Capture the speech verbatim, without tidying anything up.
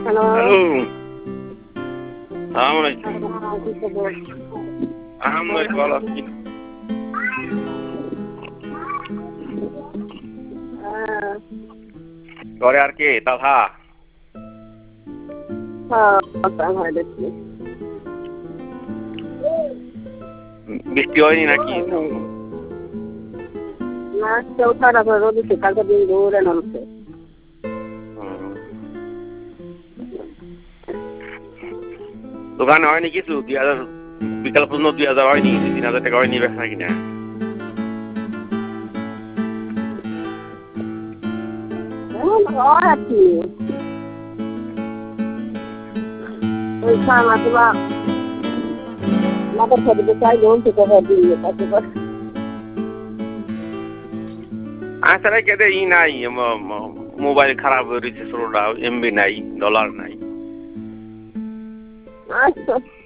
hello hello সালাম আলাইকুম আহমদ ভালো আছি ঘরে আর কে তাহা বৃষ্টি হয়নি নাকি না চৌথাটা রোদ উঠছে কালকে দিন দৌড়ে নামছে দোকানে হয়নি কিছু দুই হাজার বিকাল পর্যন্ত দুই হাজার হয়নি তিন হাজার টাকা হয়নি বেচা কিনা আর কি ওই খানা তোমা মাথার সাথে চাই লোন থেকে দিয়ে কাছে আসলে কেটে ই নাই মোবাইল খারাপ হয়ে রয়েছে ষোলোটা এমবি নাই ডলার নাই আচ্ছা